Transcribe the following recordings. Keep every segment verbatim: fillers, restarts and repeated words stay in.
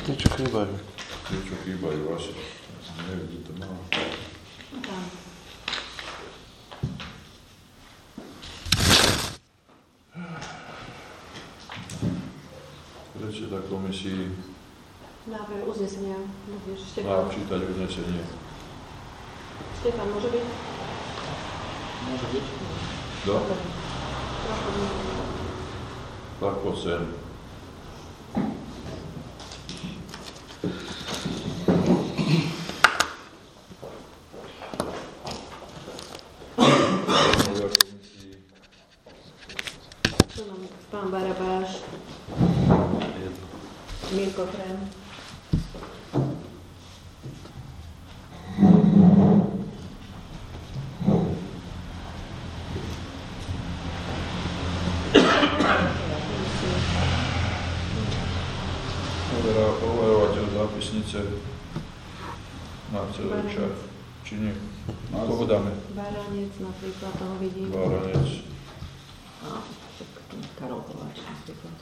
Niečo chýbajú. Niečo chýbajú vaše. Neviem, kde to má. Tam. Predseda komisii Návrh uznesenia. Môžeš, má Štefan. čítať uznesenie. Štefan, môže byť? Môže byť. Do? Trošku. Tak poď sem. Tu mám pán Barabáš. Mirko Krém. Overovateľ zápisnice Marcel Rečák. Či nie? Povedáme. Baranec napríklad, toho vidím. Baranec. A, tak Karol Kováč napríklad.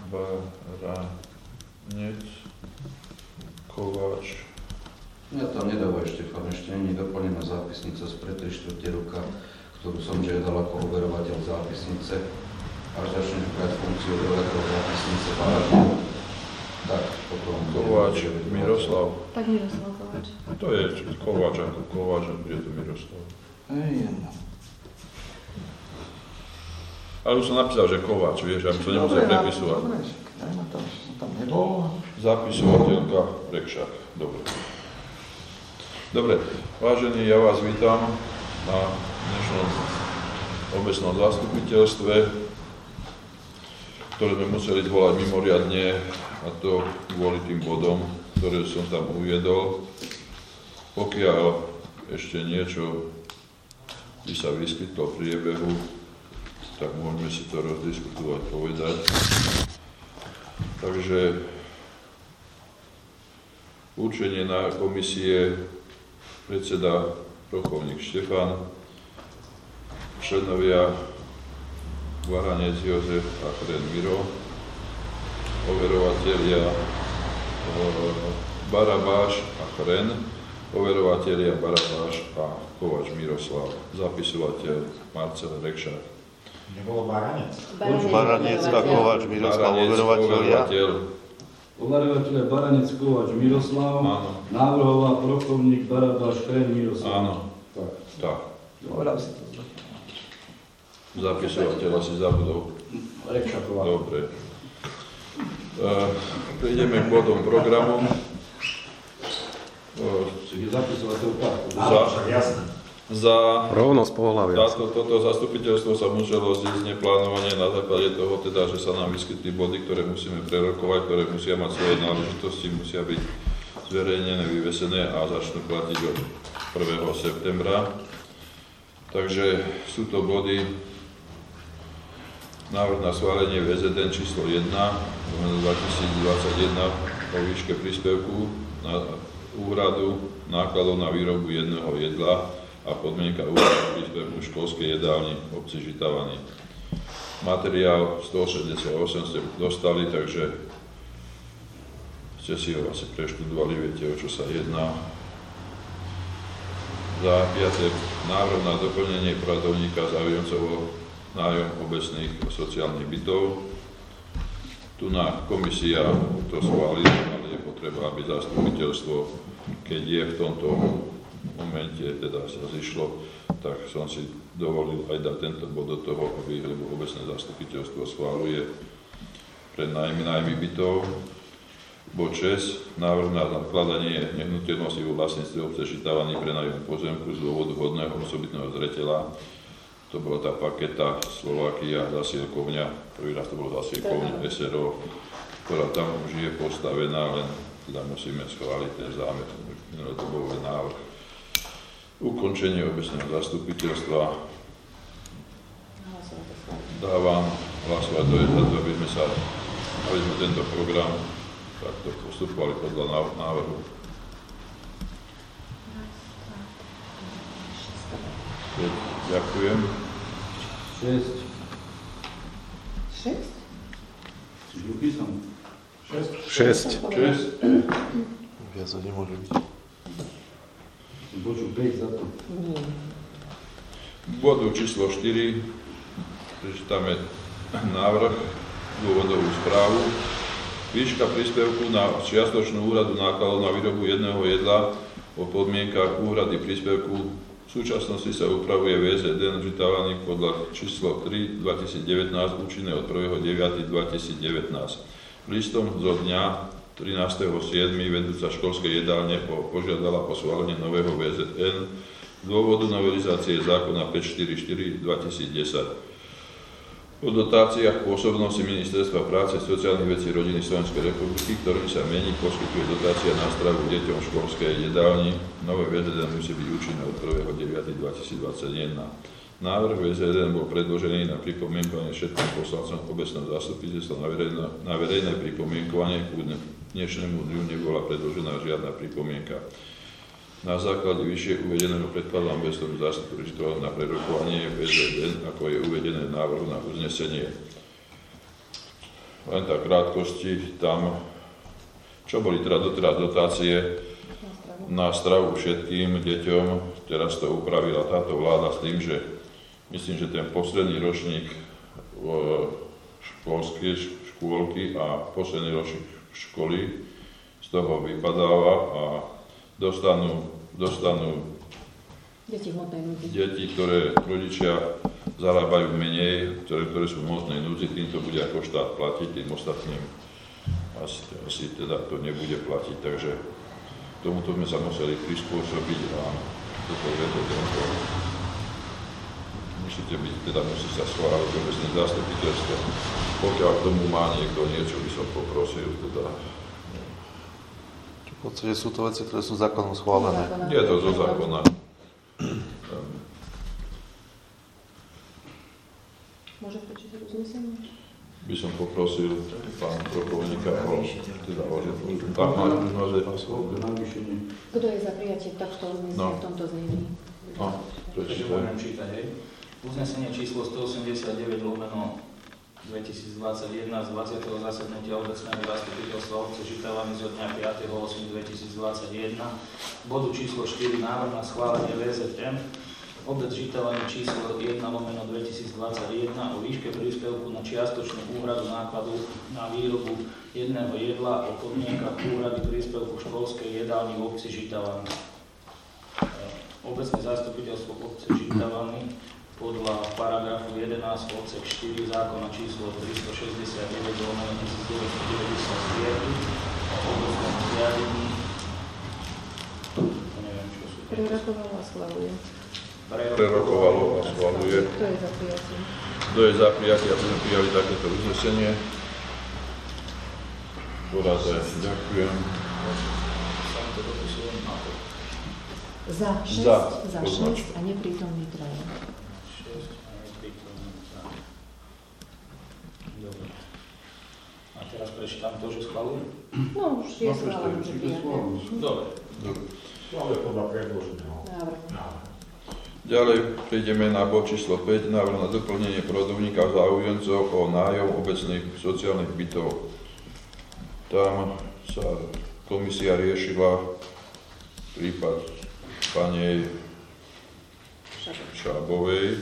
Baranec. Kováč. Ja tam nedávaj, Štefan, ešte nie je doplnená zápisnica z pre tri štvrte roka, ktorú som žiadal ako overovateľ zápisnice. Až začneš brať funkciu overovateľ zápisnice Baranec. Tak, potom... Kováč, Miroslav. Tak Miroslav Kováč. To je Kováč ako Kováč, a bude to Miroslav. Ej, jedno. Ale už som napísal, že Kováč, vieš, aby to nemusel prepisovať. Dobre, dajme to, že som tam nebol. Zapisovateľka Rekšák. Dobre. Dobre, vážení, ja vás vítam na dnešnom obecnom zastupiteľstve, ktoré sme museli zvolať mimoriadne, a to kvôli tým bodom, ktoré som tam uviedol. Pokiaľ ešte niečo by sa vyskytlo v priebehu, tak môžeme si to rozdiskutovať, povedať. Takže určenie na komisie predseda Prochowník Štefan, členovia Baranec Jozef a Krén Miro, overovatelia Barabáš a Chren, overovatelia Barabáš a Kováč Miroslav, zapisovateľ Marcel Rekšák. Nebolo Baranec? Baranec a Kováč Miroslav, overovatelia. Overovatelia Baranec, Kováč Miroslav, Áno. návrhová Prochowník Barabáš, Chren Miroslav. Áno. Tak. Tak. Povedal si to. Zapisovateľa si zabudol. Rekšáková. Dobre. Uh, prejdeme k bodom programu. Uh, Je zapisovateľka. za, Však jasné. za Rovnosť pohlavia. táto, toto zastupiteľstvo sa muselo zísť neplánovanie na základe toho, teda, že sa nám vyskytli body, ktoré musíme prerokovať, ktoré musia mať svoje náležitosti, musia byť zverejnené, vyvesené a začnú platiť od prvého septembra. Takže sú to body návrh na schválenie vé zet en číslo jeden dvetisícdvadsaťjeden o výške príspevku na úhradu nákladov na výrobu jedného jedla a podmienka úhrady príspevku v školskej jedálni v obci Žitavany. Materiál stoosemdesiatosem ste dostali, takže ste si ho asi preštudovali, viete, o čo sa jedná. Za piate návrh na doplnenie pracovníka záujemcov nájom obecných sociálnych bytov. Tu na komisia to schválila, ale je potreba, aby zastupiteľstvo, keď je v tomto momente teda sa zišlo, tak som si dovolil aj dať tento bod do toho, aby, lebo obecné zastupiteľstvo schváluje pre nájmy, nájmy bytov. Bod šesť. Návrh na nakladanie nehnuteľnosti vo vlastníctve obce Žitavany pre nájom pozemku z dôvodu vhodného osobitného zreteľa. To bola tá paketa Slovakia, zasielkovňa, prvý raz to bolo zasielkovňa es er o, ktorá tam už je postavená, len teda musíme schváliť ten zámer, minulé to bol návrh. Ukončenie obecného zastupiteľstva. Dávam hlasovať do jednotu, aby sme sa, aby sme tento program takto postupovali podľa návrhu. Ďakujem. šesť. šesť? Čiže upísam. šesť. šesť. Viac to nemôže byť. Božu päť za to. Nie. Bodu číslo štyri prečítame návrh, dôvodovú správu. Výška príspevku na čiastočnú úhradu nákladov na výrobu jedného jedla o podmienkach úhrady príspevku v súčasnosti sa upravuje vé zet en vydávaný podľa číslo tri dvetisícdevätnásť účinné od prvého deviateho dvetisícdevätnásť. Listom zo dňa trinásteho siedmeho vedúca školskej jedálne požiadala o schválenie nového vé zet en z dôvodu novelizácie zákona päťsto štyridsaťštyri dvetisícdesať. O dotáciách pôsobnosti Ministerstva práce, sociálnych vecí rodiny Slovenskej republiky, ktorým sa mení, poskytuje dotácia na stravu deťom v školskej jedálni. Nové vé zet en musí byť účinné od prvého deviateho dvetisícdvadsaťjeden. Návrh vé zet en bol predložený na pripomienkovanie všetkým poslancom obecného zastupiteľstva na verejné, na verejné pripomienkovanie. K dnešnému dňu nebola predložená žiadna pripomienka. Na základe vyššie uvedeného predkladám obecnému zastupiteľstvu na prerokovanie vé zet en, ako je uvedené v návrhu na uznesenie. Len tak krátkosti, tam, čo boli teda doteraz dotácie na stravu všetkým deťom, teraz to upravila táto vláda s tým, že myslím, že ten posledný ročník školskej škôlky a posledný ročník školy z toho vypadáva a dostanú, dostanú Deti v hmotnej núdzi. deti, ktoré rodičia zarábajú menej, ktoré, ktoré sú v hmotnej núdzi, týmto bude ako štát platiť, tým ostatným asi, asi teda to nebude platiť, takže tomuto sme sa museli prispôsobiť a toto je to musíte byť, teda musí sa schváliť obecné zastupiteľstvo. Pokiaľ k tomu má niekto niečo, by som poprosil teda. V podstate sú to veci, ktoré sú zákonom schválené. Je to zo zákona. Môžem prečítať uznesenie? By som poprosil pán prokovníka o teda o tak má Navýšenie. Kto je za prijatie takto uznesenia No. v tomto znení? No, Takže budem čítať, hej. Uznesenie číslo stoosemdesiatdeväť lomeno dvetisícdvadsaťjeden z dvadsiateho zasadnutia obecného zastupiteľstva obce Žitavany zo dňa piateho ôsmeho dvetisícdvadsaťjeden. Bodu číslo štyri návrh na schválenie vé zet en obec Žitavany číslo jeden lomeno dvetisícdvadsaťjeden o výške príspevku na čiastočnú úhradu nákladu na výrobu jedného jedla o podmienkach úhrady príspevku školskej jedálni v obci Žitavany. Obecné zastupiteľstvo obce Žitavany podľa paragrafu jedenásť odsek štyri zákona číslo tristošesťdesiatdeväť lomeno devätnásťstodeväťdesiatdeväť o obecnom zriadení. To neviem, čo sú. Prerokovalo a schvaluje. prerokovalo a schvaluje. Kto je za prijatie? Kto je za prijatie, aby sme prijali takéto uznesenie? Poradze, ďakujem. Sám to dopisujem na to. Za šesť, Za. za Poznač. šesť a neprítomný traja. šesť a neprítomný. Dobre. A teraz prečítam to, že schvalujem? No, už je schválené, že prijaté. Dobre. Dobre. Ale podľa predloženého. Návrh. Ďalej prejdeme na bod číslo päť, návrh na doplnenie porodovníka záujemcov o nájom obecných sociálnych bytov. Tam sa komisia riešila prípad pani Šábovej,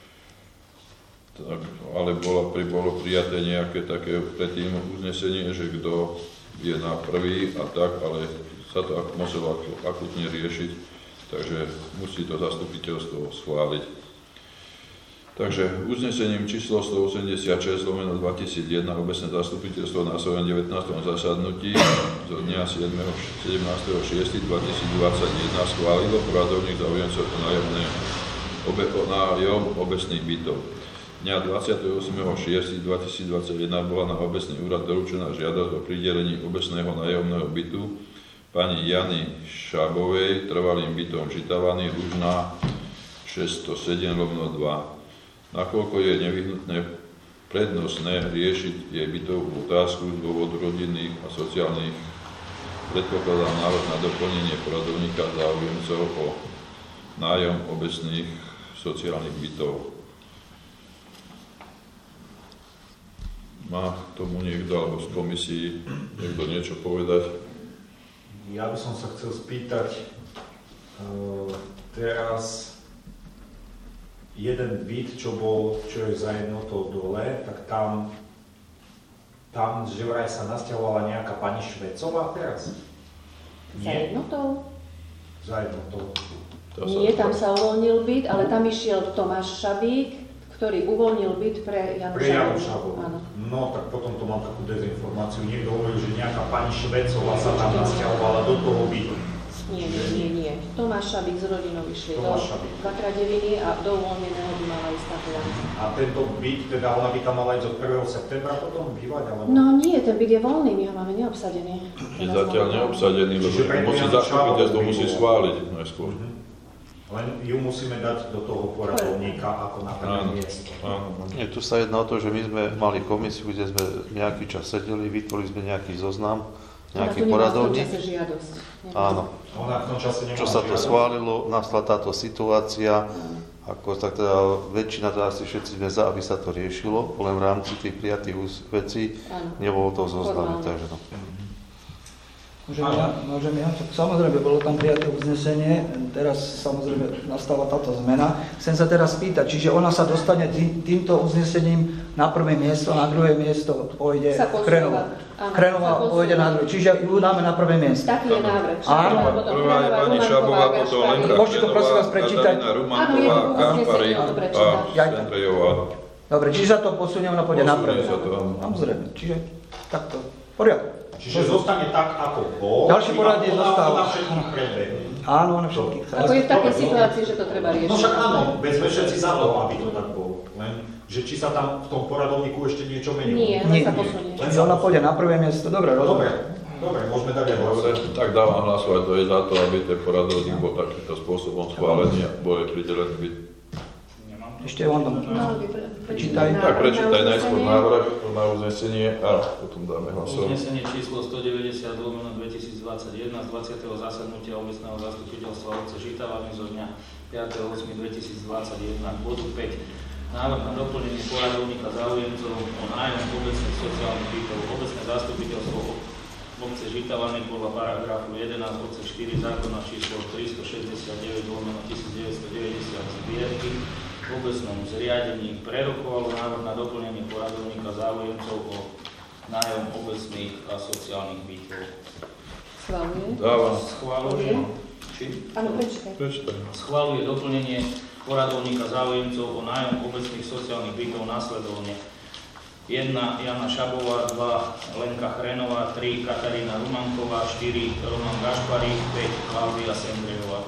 tak, ale bolo, bolo prijaté nejaké také predtým uznesenie, že kto je na prvý a tak, ale sa to muselo akutne riešiť, takže musí to zastupiteľstvo schváliť. Takže uznesením číslo stoosemdesiatšesť lomeno dvetisícjeden obecné zastupiteľstvo na svojom devätnástom zasadnutí zo dňa sedemnásteho šiesteho dvetisícdvadsaťjeden schválilo poradovník záujemcov o nájomné obe, o nájom obecných bytov. Dňa dvadsiateho ôsmeho šiesteho dvetisícdvadsaťjeden bola na obecný úrad doručená žiadosť o pridelení obecného nájomného bytu pani Jany Šábovej trvalým bytom Žitavany, Lužná šesťstosedem lomeno dva. Nakoľko je nevyhnutné prednostné riešiť jej bytovú otázku z dôvodu rodinných a sociálnych, predpokladám návrh na doplnenie poradovníka záujemcov o nájom obecných sociálnych bytov. Má k tomu niekto alebo z komisii niekto niečo povedať? Ja by som sa chcel spýtať, uh, teraz jeden byt, čo bol, čo je za jednotou dole, tak tam, tam že vraj sa nasťahovala nejaká pani Švecová teraz? Za jednotou? Za jednotou. Nie, tam sa uvoľnil byt, ale tam išiel Tomáš Šabík, ktorý uvoľnil byt pre Janu Pre Janu Šabovu. Áno. No, tak potom to mám takú dezinformáciu. Niekto hovoril, že nejaká pani Švecová sa tam nasťahovala do toho bytu. Nie, nie, nie, nie. Tomáš Šabík s rodinou išli do Tomáš Šabík. Vakradeviny a do uvoľneného by mala ísť táto Jana. A tento byt, teda ona by tam mala ísť od prvého septembra potom bývať? Alebo... No nie, ten byt je voľný, my ho máme neobsadený. Je zatiaľ neobsadený, lebo musí zastupiteľstvo musí schváliť najskôr. Mhm. Len ju musíme dať do toho poradovníka ako na prvé miesto. Nie, tu sa jedná o to, že my sme mali komisiu, kde sme nejaký čas sedeli, vytvorili sme nejaký zoznam, nejaký poradovník. Ona tu nemá v tom čase žiadosť. Áno. Ona v tom čase nemá Čo sa to žiadosť. schválilo, nastala táto situácia, ako tak teda väčšina, teda asi všetci sme za, aby sa to riešilo, len v rámci tých prijatých vecí nebolo to zozname, takže no. Môžem ja, môžem ja? Samozrejme, bolo tam prijaté uznesenie, teraz samozrejme nastala táto zmena. Chcem sa teraz spýtať, čiže ona sa dostane tý, týmto uznesením na prvé miesto, na druhé miesto pôjde Krenová. Krenová pôjde na druhé, čiže ju dáme na prvé miesto. Taký je návrh. Áno. Prvá je pani Šabová, potom Lenka Môžete to prosím vás prečítať? Katarína Rumanková, Kašparík a Sendrejová. Dobre, čiže sa to posuniem na pôjde na prvé. Posunie sa to, áno. Samozrejme, čiže takto, poriadku. Čiže zostane tak, ako bol. Ďalší poradie iba zostal. ona všetkých predbehne. Áno, ona všetkých. Ako je v takej situácii, že to treba riešiť. No však áno, bez sme všetci za to, aby to tak bolo. Len, že či sa tam v tom poradovníku ešte niečo menilo. Nie, len Nie, sa nie. posunie. Čiže ona pôjde na prvé miesto, dobre, Dobre, rozumiem. dobre, môžeme dať aj Dobre, hlasovať. tak dávam hlasovať, to je za to, aby ten poradovník bol takýmto spôsobom schválený a bol pridelený byt. Ešte on tam. Mali by pre- Prečítaj. návrh Tak na prečítaj najskôr uznesenie. návrh na uznesenie a potom dáme hlasovať. Uznesenie číslo stodeväťdesiat lomeno dvetisícdvadsaťjeden z dvadsiateho zasadnutia obecného zastupiteľstva obce Žitavany zo dňa piateho augusta dvetisícdvadsaťjeden k bodu päť. Návrh na doplnenie poradovníka záujemcov o nájom obecných sociálnych bytov. Obecné zastupiteľstvo obce Žitavany podľa paragrafu jedenásť odsek štyri zákona číslo tristošesťdesiatdeväť lomeno devätnásťstodeväťdesiat zbierky v obecnom zriadení prerokovalo návrh na doplnenie poradovníka záujemcov o nájom obecných a sociálnych bytov. Schváluje. Dávam. Schváluje, či? Áno, prečítaj. Prečítaj. Schváluje doplnenie poradovníka záujemcov o nájom obecných sociálnych bytov následovne. jedna Jana Šabová, dva Lenka Chrenová, tri Katarína Rumanková, štyri Roman Gašparík, päť Klaudia Sendrejová.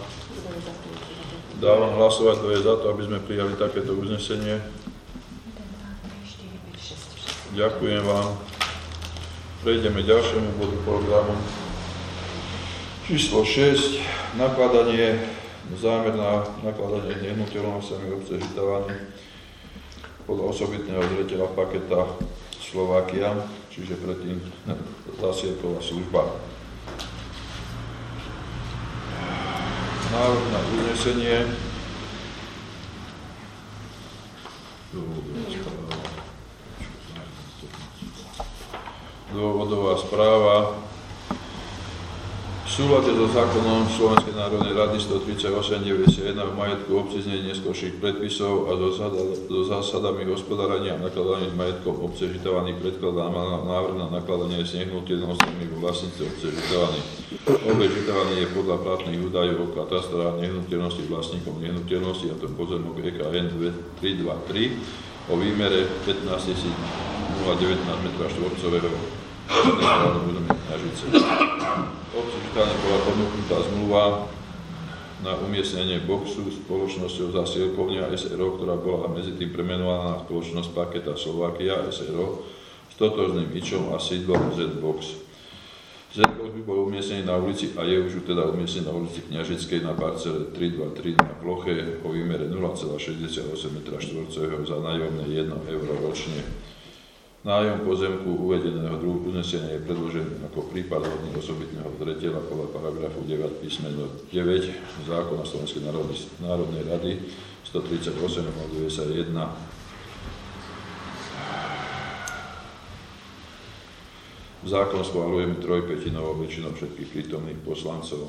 Dávam hlasovať, to je za to, aby sme prijali takéto uznesenie. Ďakujem vám. Prejdeme k ďalšiemu bodu programu. Číslo šesť. Nakladanie, zámerná nakladanie nehnuteľnosťami obce Žitavany podľa osobitného zreteľa paketa Slovakia, čiže predtým zasielková služba. Návrh na uznesenie. Dôvodová správa. V súlade so zákonom Slovenskej národnej rady stotridsaťosem deväťdesiatjeden v majetku obci znení neskorších predpisov a so, zada, so zásadami hospodárenia a nakladania s majetkom obce Žitavany predkladá návrh na nakladanie s nehnuteľnosťami vo vlastníctve obce Žitavany. Obec Žitavany je podľa platných údajov o katastra nehnuteľnosti vlastníkom nehnuteľnosti, a to pozemok E K N tri dva tri o výmere pätnásťtisíc devätnásť metra štvorcového Kňažice. Obci Žitavany bola ponúknutá zmluva na umiestnenie boxu spoločnosťou Zasielkovňa es er o, ktorá bola medzi tým premenovaná na spoločnosť Paketa Slovakia es er o s totožným ičom a sídlom Z-Box. Z-Box by bol umiestnený na ulici a je už teda umiestnený na ulici Kňažickej na parcele tri dva tri na ploche o výmere nula celá šesťdesiatosem metra štvorcového za nájomné jedno euro ročne. Nájom pozemku uvedeného druhu uznesenia je predložený ako prípad hodný osobitného zreteľa podľa paragrafu deväť písmeno deväť zákona Slovenskej národnej rady stotridsaťosem deväťdesiatjeden. Zákon schválujeme trojpätinovou väčšinou všetkých prítomných poslancov.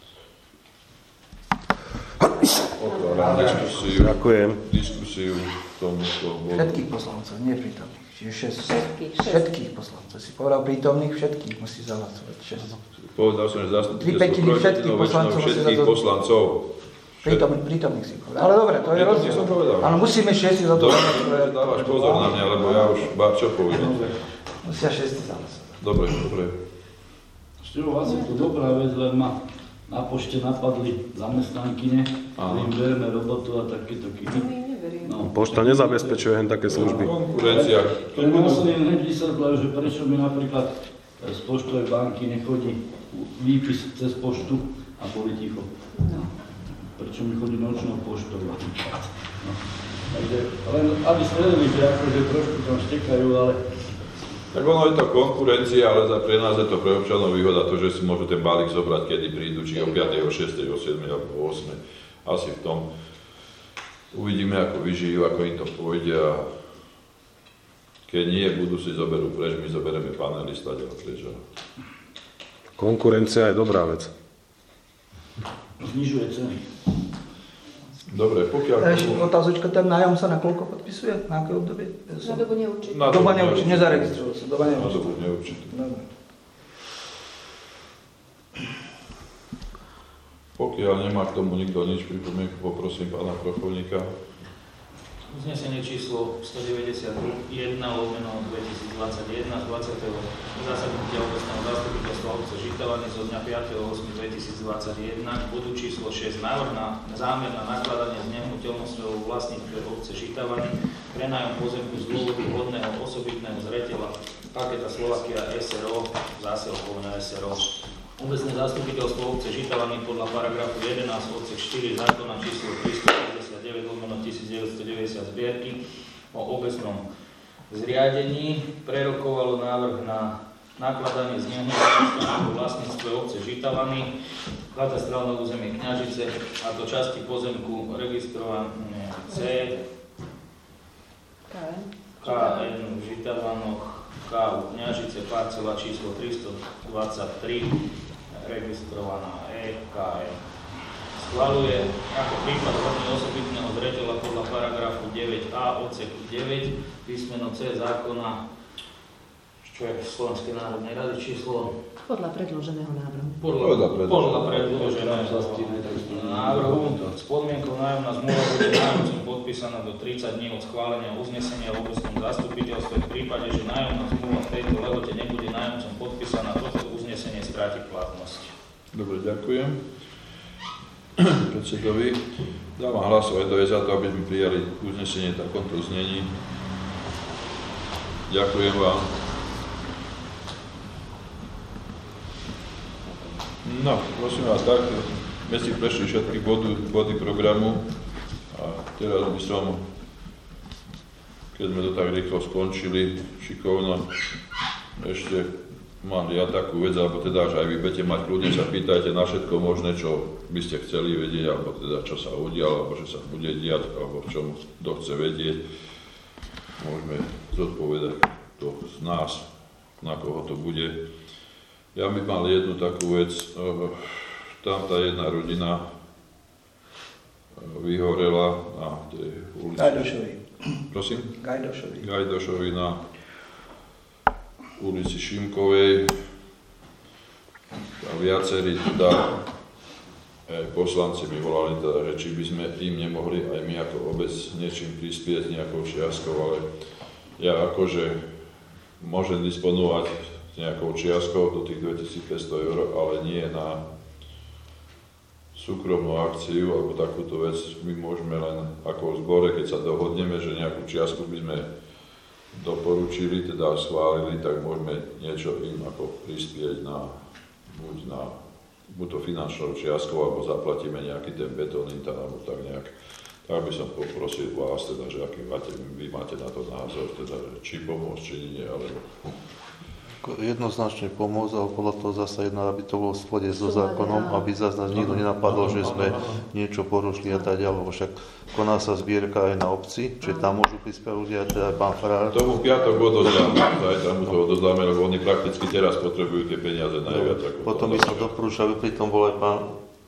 Otváram diskusiu. Ďakujem. Diskusiu k tomuto bodu. Všetkých poslancov, nie prítomných. Čiže šesť. Všetkých, šesť. Všetkých poslancov. Si povedal prítomných, všetkých musí zahlasovať. šesť. Povedal som, že zastupiteľstvo Tri pätiny všetkých poslancov musí všetkých za to- poslancov. Prítomných, prítomných si povedal. Ale dobre, to je Prítomných rozdiel. som povedal. Ale musíme šesť za to. Dobre, že dávaš pozor na mňa, lebo ja už bá, čo poviem. Musia šesť zahlasovať. Dobre, dobre. Štýlo, vlastne to dobrá vec, len ma na pošte napadli zamestnankyne, a im bereme robotu a takéto My kyny. neverieme. No. Pošta nezabezpečuje hen také služby. Konkurencia. To je následne hneď vysvetľajú, že prečo mi napríklad z poštovej banky nechodí výpis cez poštu a boli ticho. No. Prečo mi chodí nočnou poštou napríklad. No. Takže len aby ste vedeli, že akože trošku tam štekajú, ale Tak ono je to konkurencia, ale za pre nás je to pre občanov výhoda to, že si môžu ten balík zobrať, kedy prídu, či o piatej, o šiestej, o siedmej alebo o ôsmej. Asi v tom. Uvidíme, ako vyžijú, ako im to pôjde a keď nie, budú si zoberú preč, my zoberieme panelista ďalej preč. Konkurencia je dobrá vec. znižuje ceny. Dobre, pokiaľ... Ešte otázočka, ten nájom sa na koľko podpisuje? Na aké obdobie? Na dobu neurčitú. Na Doba dobu neurčitá, nezaregistroval sa, doba Na neurčitá. dobu neurčitú. Dobre. Pokiaľ nemá k tomu nikto nič pripomienku, poprosím pána Krochovníka. Uznesenie číslo stodeväťdesiatjeden lomeno dvetisícdvadsaťjeden z dvadsiateho zasadnutia obecného zastupiteľstva obce Žitavany zo dňa piateho augusta dvetisícdvadsaťjeden k bodu číslo šesť návrh na zámer na nakladanie s nehnuteľnosťou vlastníctve obce Žitavany, prenájom pozemku z dôvodu vhodného osobitného zreteľa Paketa Slovakia es er o, zásielkovné es er o. Obecné zastupiteľstvo obce Žitavany podľa paragrafu jedenásť odsek štyri zákona číslo tristošesťdesiatdeväť lomeno devätnásťstodeväťdesiat zbierky o obecnom zriadení prerokovalo návrh na nakladanie s nehnuteľnosťou vlastníctve obce Žitavany, katastrálne územie Kňažice, a to časti pozemku registrované C, ká en v Žitavanoch, K u Kňažice, parcela číslo tristodvadsaťtri, registrovaná E, ká en. Schvaľuje ako prípad hodný osobitného zreteľa podľa paragrafu deväť a odsek deväť písmeno C zákona, čo je Slovenskej národnej rady číslo Podľa predloženého návrhu. podľa, podľa predloženého návrhu s podmienkou nájomná zmluva bude nájomcom podpísaná do tridsať dní od schválenia uznesenia v obecnom zastupiteľstve. V prípade, že nájomná zmluva v tejto lehote nebude nájomcom podpísaná, toto uznesenie stráti platnosť. Dobre, ďakujem. Predsedovi. Dávam hlasovať, kto je za to, aby sme prijali uznesenie v takomto znení. Ďakujem vám. No, prosím vás, tak, sme si prešli všetky body, body programu a teraz by som, keď sme to tak rýchlo skončili, šikovno, ešte mám ja takú vec, alebo teda, že aj vy budete mať kľudne, sa pýtajte na všetko možné, čo by ste chceli vedieť, alebo teda, čo sa udialo, alebo čo sa bude diať, alebo v čom kto chce vedieť. Môžeme zodpovedať to z nás, na koho to bude. Ja by mal jednu takú vec, tam tá jedna rodina vyhorela na tej ulici. Gajdošovi. Prosím? Gajdošovi. Gajdošovi na ulici Šimkovej. A viacerí teda aj poslanci mi volali, teda, že či by sme im nemohli aj my ako obec niečím prispieť, nejakou čiastkou, ale ja akože môžem disponovať nejakou čiastkou do tých dvetisícpäťsto eur, ale nie na súkromnú akciu alebo takúto vec. My môžeme len ako v zbore, keď sa dohodneme, že nejakú čiastku by sme doporučili, teda schválili, tak môžeme niečo im ako prispieť na, buď na buď to finančnou čiastkou, alebo zaplatíme nejaký ten betónny tam, alebo tak nejak. Tak by som poprosil vás, teda, že aký máte, vy máte na to názor, teda, či pomôcť, či nie, alebo Jednoznačne pomôcť, ale podľa toho zasa jedna, aby to bolo v slode so zákonom, aby zase nás nikto nenapadol, že sme niečo porušili a tak ďalej, lebo však koná sa zbierka aj na obci, čiže tam môžu prispievať ľudia, teda aj pán farár. Tomu v piatok odozdáme, zajtra mu to odozdáme, lebo oni prakticky teraz potrebujú tie peniaze najviac. Ako potom by som doporúčal, aby pri tom bol aj pán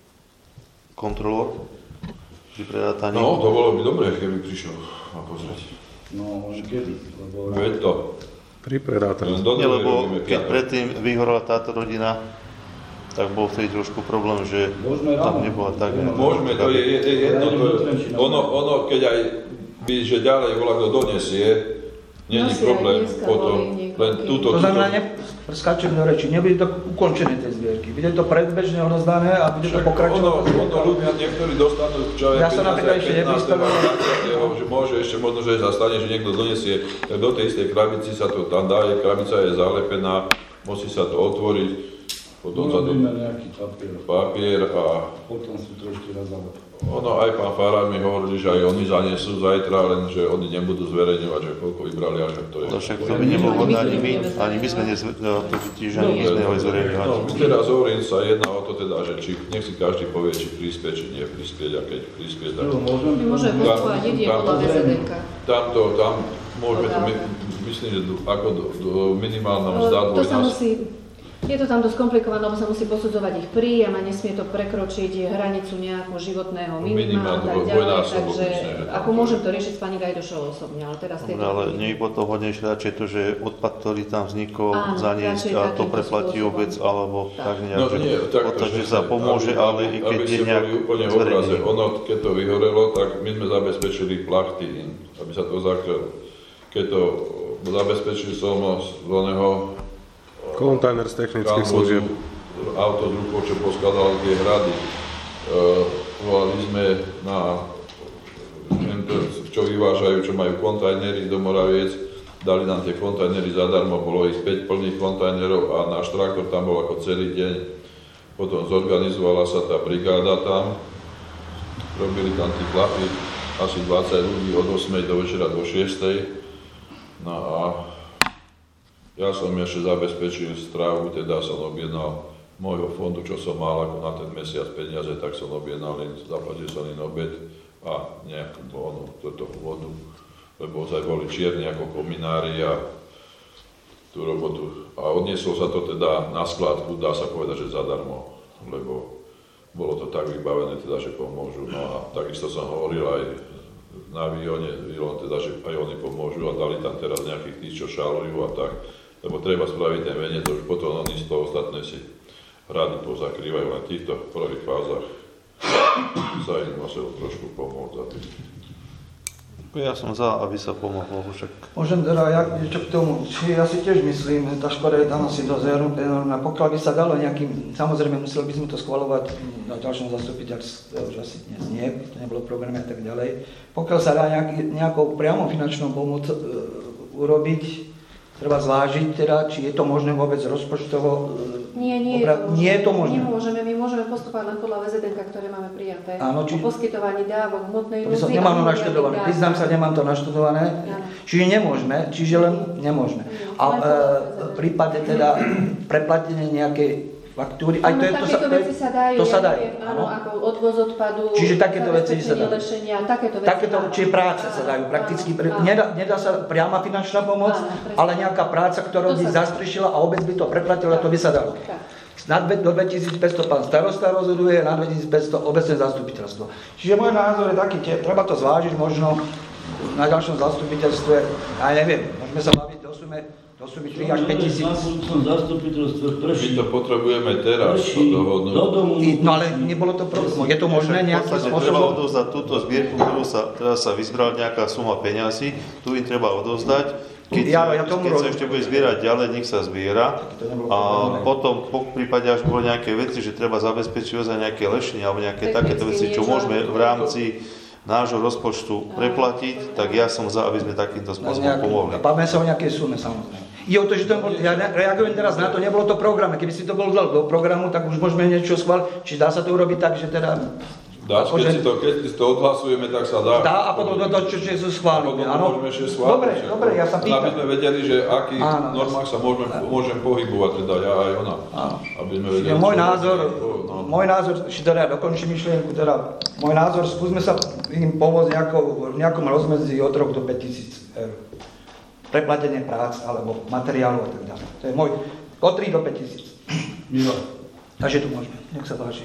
kontrolór pri predátaní. No, to bolo by dobré, keby prišiel a pozrieť. No, kedy? Lebo... Veď to. Pri predátaní. Nie, lebo keď predtým vyhorala táto rodina, tak bol vtedy trošku problém, že tam nebola tak... Môžeme, to je, je, je jedno, to je, ono, ono, keď aj by, že ďalej volá, kto donesie, nie je problém potom, len túto... To znamená, ne, skáčem do reči, nebude to ukončené tej zbierky, bude to predbežne odozdané a bude to pokračovať. Ono, ono ľudia, niektorí dostanú čo ja sa napríklad ešte nepristavil, že môže ešte možno, že sa stane, že niekto donesie do tej istej krabici, sa to tam dá, krabica je zalepená, musí sa to otvoriť, potom sa to... nejaký papier. Papier a... Potom sú trošku raz zalepené. Ono, aj pán farár mi hovorili, že aj oni zanesú zajtra, len že oni nebudú zverejňovať, že koľko vybrali a že to je... No však to by nebolo ani my, ani my sme nezverejňovali zverejňovať. No, teraz hovorím sa jedná o to teda, že či, nech si každý povie, či prispieť, či nie prispieť, a keď prispieť, tak... My môžeme poslať jedine podľa vé zet en ká. Tam to, tam môžeme to, my, myslím, že ako do, do minimálna mzda dvojnásobne. Je to tam dosť komplikované, lebo sa musí posudzovať ich príjem a nesmie to prekročiť hranicu nejakého životného minima a tak ďalej, takže ako môžem to riešiť s pani Gajdošovou osobne, ale teraz... Dobre, ale nie je potom hodnejšie radšej to, že odpad, ktorý tam vznikol, zaniesť a to preplatí obec, alebo tak nejak, no, nie, tak, že, že sa pomôže, aby, ale i keď je nejak úplne v obraze, ono, keď to vyhorelo, tak my sme zabezpečili plachty, aby sa to zakrylo. Keď to zabezpečili som z oného kontajner z technických služieb. Auto z rukou, čo poskladalo tie hrady. E, volali sme na čo vyvážajú, čo majú kontajnery do Moraviec. Dali nám tie kontajnery zadarmo, bolo ich päť plných kontajnerov a náš traktor tam bol ako celý deň. Potom zorganizovala sa tá brigáda tam. Robili tam tí chlapi, asi dvadsať ľudí od ôsmej do večera do šiestej. No a ja som ešte zabezpečil strávu, teda som objednal môjho fondu, čo som mal ako na ten mesiac peniaze, tak som objednal, zaplatil som im obed a nejakú bónu, toto vodu, lebo ozaj boli čierni ako kominári a tú robotu. A odniesol sa to teda na skladku, dá sa povedať, že zadarmo, lebo bolo to tak vybavené, teda, že pomôžu. No a takisto som hovoril aj na Vione, teda, že aj oni pomôžu a dali tam teraz nejakých tých, čo šalujú a tak. Lebo treba spraviť ten venec, už potom oni z toho ostatné si rady pozakrývajú na týchto prvých fázach. Sa im musel trošku pomôcť. Aby... Ja som za, aby sa pomohlo však. Môžem teda ja niečo k tomu, či ja si tiež myslím, tá škoda je tam asi dosť enormná. Pokiaľ by sa dalo nejakým, samozrejme museli by sme to schvaľovať na ďalšom zastupiteľstve, už asi dnes nie, to nebolo programy a tak ďalej. Pokiaľ sa dá nejak, nejakou priamo finančnou pomoc e, urobiť, treba zvážiť teda, či je to možné vôbec rozpočtovo... Nie, nie, obra... je, to nie je to možné. Nemôžeme, my môžeme postupovať len podľa vé zet en ká, ktoré máme prijaté. Áno, či... O poskytovaní dávok hmotnej núdzi. To som, nemám to naštudované, priznám sa, nemám to naštudované. Áno. Čiže nemôžeme, čiže len nemôžeme. A e, v prípade teda preplatenie nejakej faktúry, aj to je, to sa, veci sa dajú, to sa dá. Áno, ako odvoz odpadu, čiže takéto veci sa dajú. Lešenia, takéto veci. Takéto, čiže práce sa dajú prakticky. Áno. Nedá, nedá sa priama finančná pomoc, áno, ale nejaká práca, ktorá by zastrešila a obec by to preplatila, to by sa dalo. Nad do dvetisícpäťsto pán starosta rozhoduje, na dvetisícpäťsto obecné zastupiteľstvo. Čiže môj názor je taký, treba to zvážiť možno na ďalšom zastupiteľstve, ja neviem, môžeme sa baviť do sume, do sumy tri až päť tisíc. My to potrebujeme teraz dohodnúť. No ale nebolo to problém. Je to možné nejakým spôsobom? Treba odovzdať túto zbierku, ktorú sa, teraz sa vyzbrala nejaká suma peňazí, tu im treba odovzdať. Keď, ja, ja keď sa ešte bude zbierať ďalej, nech sa zbiera. A potom, po prípade, až bolo nejaké veci, že treba zabezpečiť za nejaké lešenie alebo nejaké takéto veci, čo môžeme v rámci nášho rozpočtu preplatiť, tak ja som za, aby sme takýmto spôsobom pomohli. A bavíme sa o nejakej sume, samozrejme. Je o to, že to, ja reagujem teraz na to, nebolo to v programe. Keby si to bol dal do programu, tak už môžeme niečo schváliť. Či dá sa to urobiť tak, že teda Dá, keď, si to, keď si to odhlasujeme, tak sa dá. Dá a potom to, to čo, čo schválime, áno? Môžeme ešte schváliť. Dobre, dobre, ja sa pýtam. Aby sme vedeli, že akých áno, normách sa môžeme, môžem pohybovať, teda ja aj ona. Áno. Aby sme vedeli, môj názor, no. môj názor, ešte teda ja dokončím myšlienku, teda môj názor, skúsme sa im pomôcť nejakou, v nejakom rozmedzi od troch do päťtisíc eur. Preplatenie prác alebo materiálov a tak ďalej. To je môj, od tri do päťtisíc. Milo. Takže tu môžeme, nech sa páči.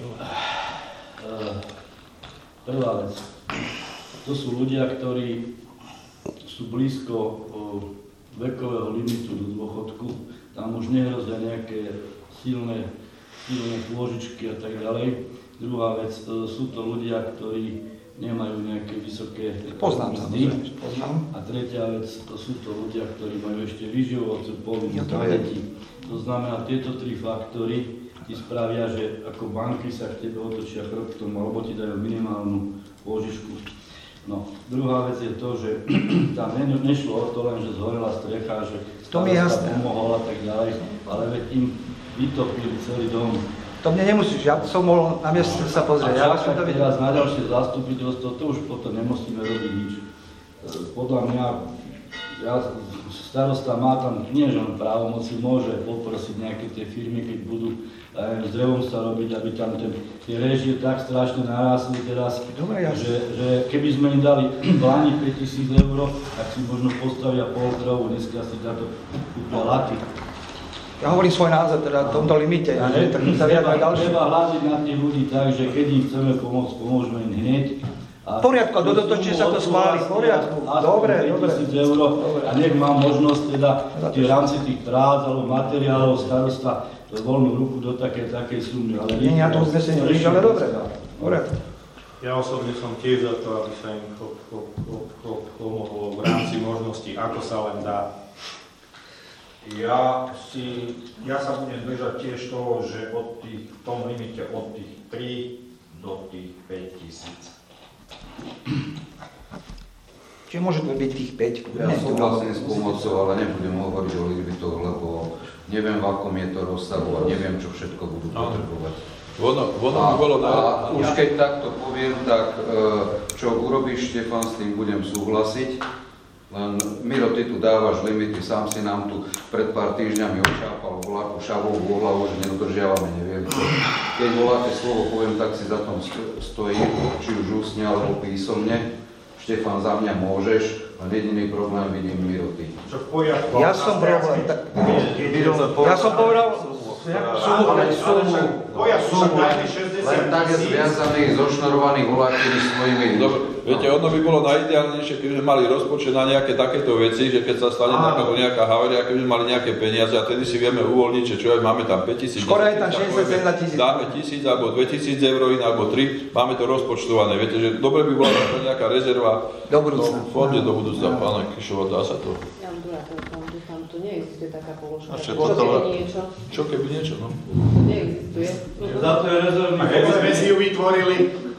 Prvá vec. To sú ľudia, ktorí sú blízko vekového limitu do dôchodku. Tam už nehrozia nejaké silné, silné pôžičky a tak ďalej. Druhá vec, sú to ľudia, ktorí nemajú nejaké vysoké mzdy. A tretia vec, to sú to ľudia, ktorí majú ešte vyživovacú povinnosť na deti. To znamená, tieto tri faktory ti spravia, že ako banky sa k tebe otočia chrbtom alebo ti dajú minimálnu pôžičku. No, druhá vec je to, že tam ne, nešlo o to len, že zhorela strecha, že starosta pomohol a tak ďalej, ale veď im vytopili celý dom. To mne nemusíš, ja som mohol na mieste sa pozrieť. A čakať ja teraz na ďalšie zastupiteľstvo, to už potom nemusíme robiť nič. Podľa mňa, ja, starosta má tam nie, že on právomoci môže poprosiť nejaké tie firmy, keď budú aj s drevom sa robiť, aby tam ten, tie réžie tak strašne narásli teraz, Dobre, ja. že, že keby sme im dali v Lani päťtisíc eur, tak si možno postavia pol drevu, dneska si táto kúpia laty. Ja hovorím svoj názor teda v tomto limite, ja ne, tak sa treba, treba hľadiť na tých ľudí tak, že keď im chceme pomôcť, pomôžeme im hneď. V poriadku, a dotočne sa to schváli, v poriadku, dobre, dobre. A nech mám možnosť teda v rámci tých prác alebo materiálov starosta voľnú ruku do také, takej sumy. Ale nie, ja to uznesenie víš, ale dobre, v poriadku. Ja osobne som tiež za to, aby sa im pomohlo v rámci možností, ako sa len dá. Ja, si, ja sa budem držať tiež toho, že od tých, v tom limite od tých tri do tých päť tisíc. Čiže môže to byť tých päť? Ja súhlasím s pomocou, ale nebudem hovoriť o limitoch, lebo neviem, v akom je to rozsahu a neviem, čo všetko budú potrebovať. Ono, ono by bolo na... A už keď takto poviem, tak čo urobíš, Štefan, s tým budem súhlasiť. Len Miro, ty tu dávaš limity, sám si nám tu pred pár týždňami očápal voláku šavovú hlavu, že nedodržiavame, neviem čo. Keď voláte slovo, poviem, tak si za tom stojí, či už ústne alebo písomne. Štefan, za mňa môžeš, len jediný problém vidím Miro, ty. Čo v poriadku? Ja som problém, tak... Ja som povedal... Ale sumu, sumu, len tak je zviazaný, zošnorovaný volákými svojimi... Dobre, viete, ono by bolo najideálnejšie, keby sme mali rozpočet na nejaké takéto veci, že keď sa stane takáto nejaká havária, keby sme mali nejaké peniaze a tedy si vieme uvoľniť, že čo aj máme tam päť tisíc, škoda je tam šesťdesiat tisíc. Dáme tisíc alebo dve tisíc eur alebo tri, máme to rozpočtované. Viete, že dobre by bola nejaká rezerva do budúcna. No, fonde do budúcna, pána Kišova, dá sa to. Ja mám druhá telefónu, dúfam, tu neexistuje taká položka. Čo keby niečo? Čo keby niečo, no? Neexistuje. Za to je rezervný. A keby sme si ju vytvorili.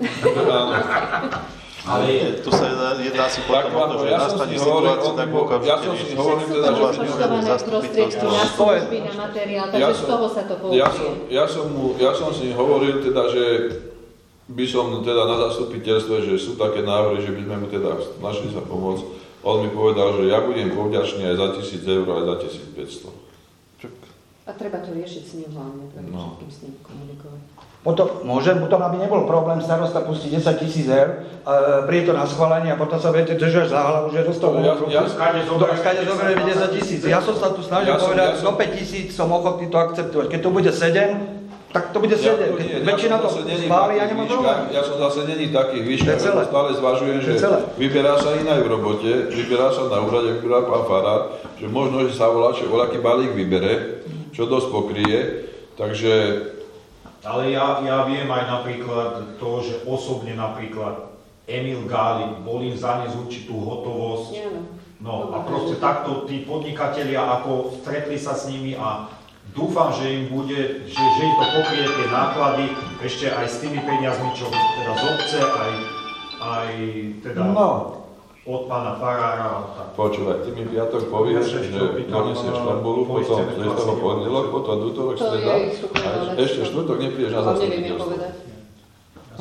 Ale tu sa jedná, jedná si potom o to, že nastane situácia, tak okamžite ja som si hovoril teda, že... Rozpočtované prostriedky na služby, na materiál, takže z toho sa to použije. Ja som, ja, som mu, ja som si hovoril teda, že by som teda na zastupiteľstve, že sú také návrhy, že by sme mu teda našli sa pomôcť. On mi povedal, že ja budem povďačný aj za tisíc eur, aj za tisícpäťsto. A treba to riešiť s ním hlavne, treba no. všetkým s ním komunikovať. Potom, môžem, potom aby nebol problém, starosta pustí desať tisíc eur, príde to na schválenie a potom sa budete držať za hlavu, že dostal ja, ja, skade zoberieme desať tisíc. Ja som sa tu snažil ja povedať, ja som, do päť tisíc som ochotný to akceptovať. Keď to bude sedem, tak to bude sedem. Keď ja, väčšina ja to schváli, ja nemám problém. Ja som zase není takých výškach, ja stále zvažujem, že vyberá sa iná v robote, vyberá sa na úrade, vyberá pán farár, že možno, že sa volá, že voľaký balík vybere, čo dosť pokrie, takže... Ale ja, ja viem aj napríklad to, že osobne napríklad Emil Gálik bol im zaniesť určitú hotovosť. Ja, no a proste takto tí podnikatelia ako stretli sa s nimi a dúfam, že im bude, že, že im to pokrie tie náklady ešte aj s tými peniazmi, čo teda z obce, aj, aj teda no. od pána farára. Počúvaj, ty mi piatok povieš, že donesieš šlambolu, potom z toho pondelok, potom útorok, streda, a ešte štvrtok neprídeš na zastupiteľstvo.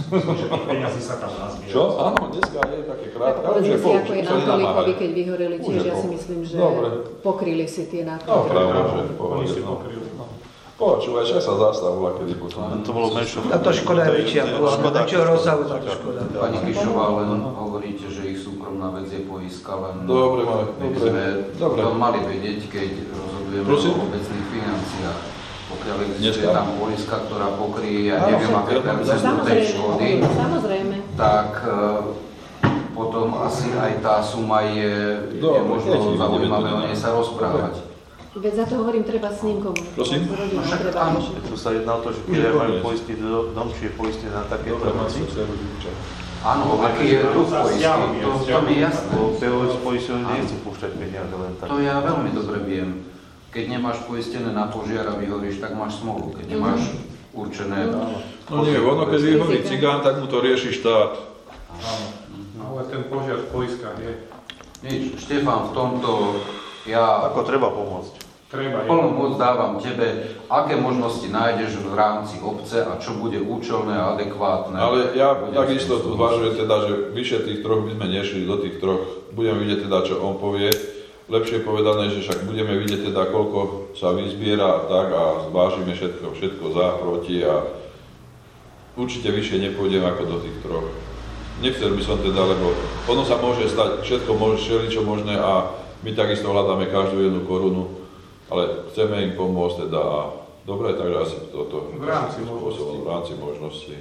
že tých peňazí sa tam nazbiera. Čo? Áno, dneska je také krátke. Povedzme si, ako je na Tolíkovi, keď vyhoreli tiež, ja si myslím, že dobre. Pokryli si tie náklady. No, pravda, že oni si pokryli. Počúvaj, však sa zastavila, kedy potom. To bolo menšie. A to škoda je väčšia, väčšieho rozsahu, tak škoda. Pani Kišová, len hovoríte, že ich súkromná vec je poiska, len dobre, máme, my by sme dobre. To mali vedieť, keď rozhodujeme Prosím? O obecných financiách. Pokiaľ existuje tam poiska, ktorá pokryje, ja neviem, aké percento tej škody, tak potom asi aj tá suma je, je možno zaujímavé o nej sa rozprávať. Veď za to hovorím, treba s ním komunikovať. Prosím? Tu sa jedná o to, že keď majú poistný dom, či je poistný na takéto veci. Áno, aký je druh poistný, to, to mi je jasné. Poistný nechcú púšťať peniaze len tak. To ja veľmi dobre viem. Keď nemáš poistené na požiar a vyhoríš, tak máš smolu. Keď nemáš určené... No nie, ono keď vyhorí cigán, tak mu to rieši štát. Áno, ale ten požiar v poiskách je. Nič, Štefan, v tomto ja... Ako treba pomôcť. Treba, plnú moc dávam tebe, aké možnosti nájdeš v rámci obce a čo bude účelné a adekvátne. Ale ja takisto tu zvažujem teda, že vyše tých troch by sme nešli do tých troch. Budeme vidieť teda, čo on povie. Lepšie povedané, že však budeme vidieť teda, koľko sa vyzbiera a tak a zvážime všetko, všetko za, proti a určite vyššie nepôjdem ako do tých troch. Nechcel by som teda, lebo ono sa môže stať, všetko môže, všeličo možné a my takisto hľadáme každú jednu korunu. Ale chceme im pomôcť teda a dobre, takže asi toto v rámci spôsobom, v rámci možností.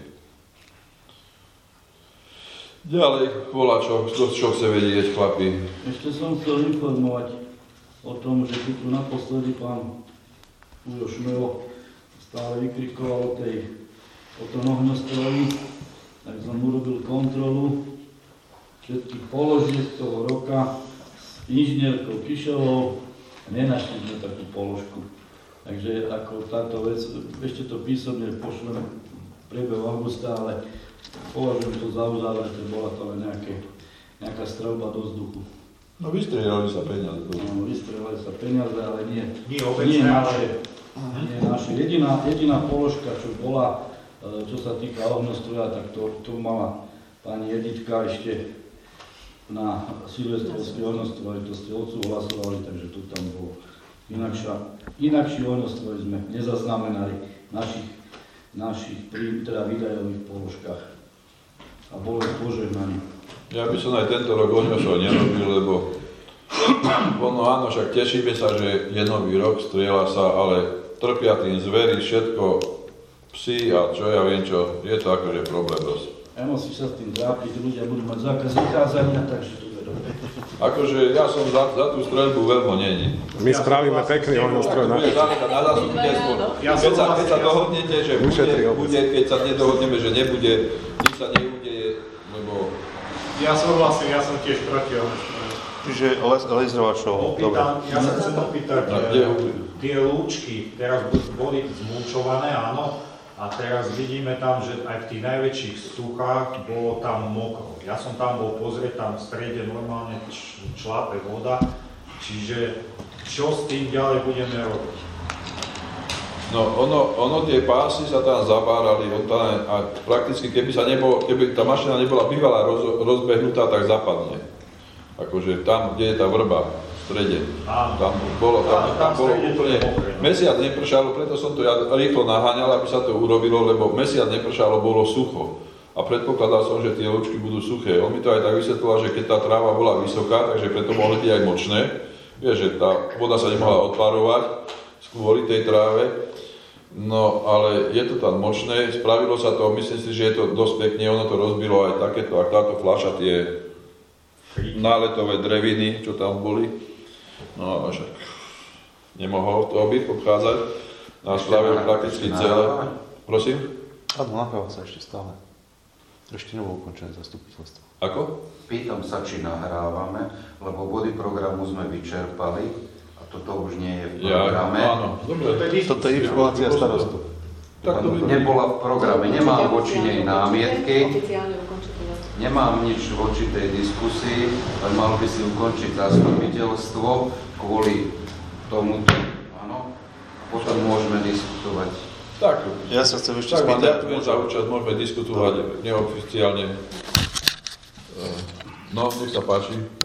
Ďalej, volá čo, čo chce vedieť, chlapi. Ešte som chcel informovať o tom, že tu naposledy pán Ujo Šmelo stále vykrikoval o, tej, o tom ohňostroji, tak som urobil kontrolu všetkých položiek toho roka s inžinierkou Kišovou. Nenašli sme takú položku. Takže ako táto vec, ešte to písomne pošleme v priebehu augusta, ale považujem to za uzávrete, bola to len nejaké, nejaká streľba do vzduchu. No vystrelali sa peniaze. No, vystrelali sa peniaze, ale nie, nie, nie naše. Nie naše. Jediná, jediná položka, čo bola, čo sa týka ohňostroja, tak to, to mala pani Editka ešte na silvestrovské ohňostroj, to ste odsúhlasovali, takže to tam bolo inakšia. Inakší ohňostroj sme nezaznamenali v našich, našich teda výdajových položkách a bolo požehnaní. Ja by som aj tento rok ohňostroj nerobil, lebo ono áno, však tešíme sa, že je nový rok, strieľa sa, ale trpia tým zvery, všetko, psi a čo ja viem čo, je to akože problém dosť. Nemusí sa s tým trápiť, ľudia budú mať zákaz vykázania, takže to je dobre. Akože ja som za, za tú streľbu veľmi není. My spravíme pekný ohňostroj na keď sa, keď sa dohodnete, že bude, bude, keď sa nedohodneme, že nebude, nič sa neudeje, lebo... Ja som vlastne, ja som tiež proti ohňostroju. Čiže Lejzrovačov, dobre. Ja sa chcem opýtať, tie lúčky teraz boli zmúčované, áno, a teraz vidíme tam, že aj v tých najväčších suchách bolo tam mokro. Ja som tam bol pozrieť, tam v strede normálne člápe voda, čiže čo s tým ďalej budeme robiť? No ono, ono tie pásy sa tam zabárali on tam, a prakticky keby sa nebolo, keby tá mašina nebola bývala roz, rozbehnutá, tak zapadne. Akože tam, kde je tá vrba. V strede. Áno. Tam bolo, tam, tam, tam bolo úplne, mesiac nepršalo, preto som to ja rýchlo naháňal, aby sa to urobilo, lebo mesiac nepršalo, bolo sucho. A predpokladal som, že tie lúčky budú suché. On mi to aj tak vysvetlil, že keď tá tráva bola vysoká, takže preto mohli byť aj močné. Vieš, že tá voda sa nemohla odparovať kvôli tej tráve. No, ale je to tam močné, spravilo sa to, myslím si, že je to dosť pekne, ono to rozbilo aj takéto, ak táto fľaša, tie náletové dreviny, čo tam boli. No a však nemohol to byť, obchádzať. A spravil prakticky celé. Prosím? Áno, nahráva sa ešte stále. Ešte nebolo ukončené zastupiteľstvo. Ako? Pýtam sa, či nahrávame, lebo body programu sme vyčerpali a toto už nie je v programe. Ja, áno, dobre. Toto je informácia starostu. Tak to by... Nebola v programe, nemám voči nej námietky. Nemám nič voči tej diskusii, ale mal by si ukončiť zastupiteľstvo kvôli tomuto, áno. Potom môžeme diskutovať. Tak, ja sa chcem ešte tak, spýtať. Tak, za účasť môžeme diskutovať neoficiálne. No, nech sa páči.